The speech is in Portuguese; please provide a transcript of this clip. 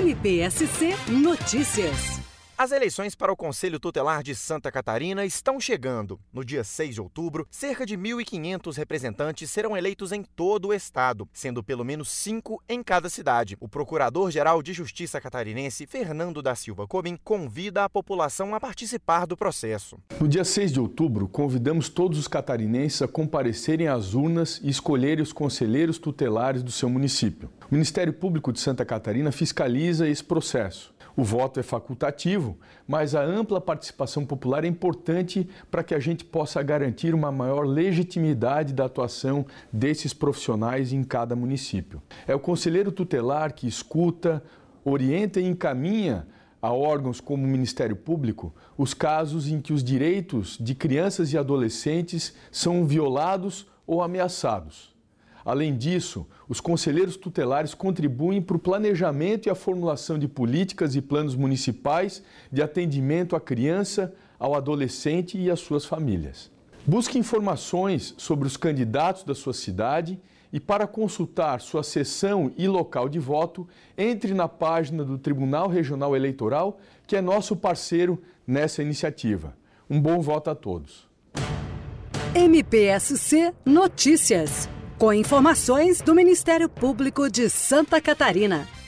MPSC Notícias. As eleições para o Conselho Tutelar de Santa Catarina estão chegando. No dia 6 de outubro, cerca de 1.500 representantes serão eleitos em todo o estado, sendo pelo menos 5 em cada cidade. O Procurador-Geral de Justiça catarinense, Fernando da Silva Comim, convida a população a participar do processo. No dia 6 de outubro, convidamos todos os catarinenses a comparecerem às urnas e escolherem os conselheiros tutelares do seu município. O Ministério Público de Santa Catarina fiscaliza esse processo. O voto é facultativo, mas a ampla participação popular é importante para que a gente possa garantir uma maior legitimidade da atuação desses profissionais em cada município. É o conselheiro tutelar que escuta, orienta e encaminha a órgãos como o Ministério Público os casos em que os direitos de crianças e adolescentes são violados ou ameaçados. Além disso, os conselheiros tutelares contribuem para o planejamento e a formulação de políticas e planos municipais de atendimento à criança, ao adolescente e às suas famílias. Busque informações sobre os candidatos da sua cidade e, para consultar sua sessão e local de voto, entre na página do Tribunal Regional Eleitoral, que é nosso parceiro nessa iniciativa. Um bom voto a todos. MPSC Notícias. Com informações do Ministério Público de Santa Catarina.